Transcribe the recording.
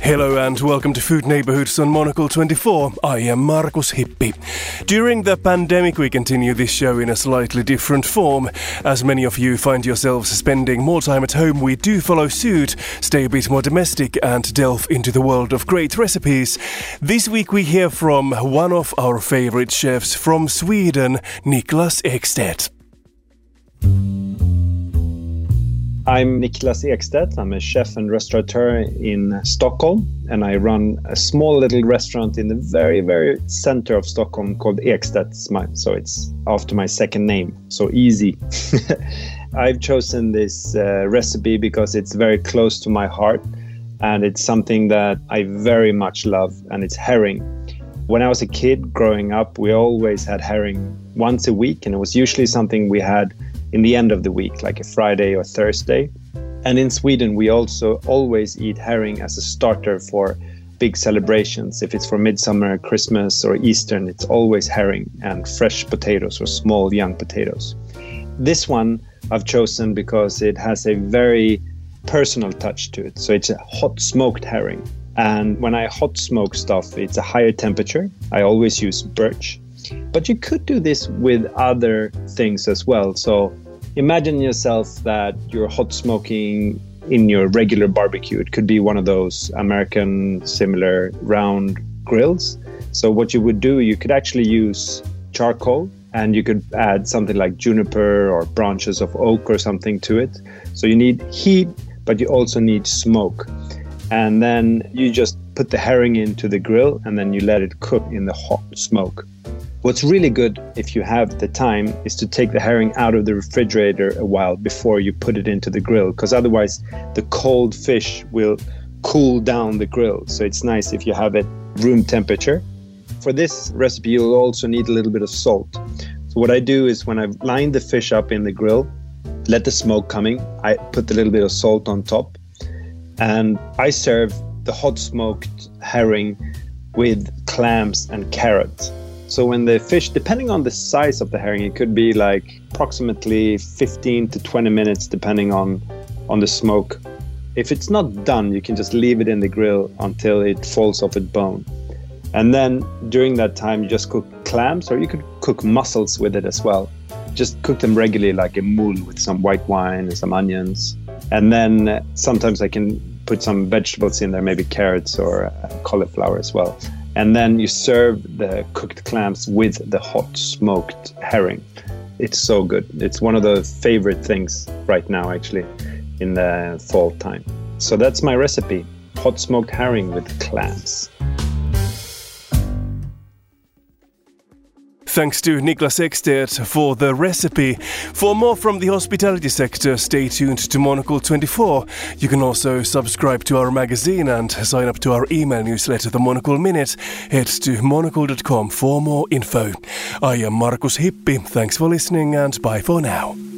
Hello and welcome to Food Neighborhoods on Monocle 24. I am Markus Hippi. During the pandemic we continue this show in a slightly different form. As many of you find yourselves spending more time at home, we do follow suit, stay a bit more domestic and delve into the world of great recipes. This week we hear from one of our favorite chefs from Sweden, Niklas Ekstedt. I'm Niklas Ekstedt. I'm a chef and restaurateur in Stockholm, and I run a small little restaurant in the very, very center of Stockholm called Ekstedt. So it's after my second name, so easy. I've chosen this recipe because it's very close to my heart, and it's something that I very much love, and it's herring. When I was a kid growing up, we always had herring once a week, and it was usually something we had in the end of the week, like a Friday or Thursday. And in Sweden, we also always eat herring as a starter for big celebrations. If it's for Midsummer, Christmas, or Easter, it's always herring and fresh potatoes or small young potatoes. This one I've chosen because it has a very personal touch to it. So it's a hot smoked herring. And when I hot smoke stuff, it's a higher temperature. I always use birch. But you could do this with other things as well. So imagine yourself that you're hot smoking in your regular barbecue. It could be one of those American similar round grills. So what you would do, you could actually use charcoal, and you could add something like juniper or branches of oak or something to it. So you need heat, but you also need smoke. And then you just put the herring into the grill, and then you let it cook in the hot smoke. What's really good, if you have the time, is to take the herring out of the refrigerator a while before you put it into the grill, because otherwise the cold fish will cool down the grill. So it's nice if you have it room temperature. For this recipe, you'll also need a little bit of salt. So what I do is when I've lined the fish up in the grill, let the smoke coming, I put a little bit of salt on top, and I serve the hot smoked herring with clams and carrots. So when the fish, depending on the size of the herring, it could be like approximately 15 to 20 minutes, depending on the smoke. If it's not done, you can just leave it in the grill until it falls off its bone. And then during that time, you just cook clams, or you could cook mussels with it as well. Just cook them regularly like a moule with some white wine and some onions. And then sometimes I can put some vegetables in there, maybe carrots or cauliflower as well. And then you serve the cooked clams with the hot smoked herring. It's so good. It's one of the favorite things right now, actually, in the fall time. So that's my recipe, hot smoked herring with clams. Thanks to Niklas Ekstedt for the recipe. For more from the hospitality sector, stay tuned to Monocle 24. You can also subscribe to our magazine and sign up to our email newsletter, The Monocle Minute. Head to monocle.com for more info. I am Markus Hippi. Thanks for listening and bye for now.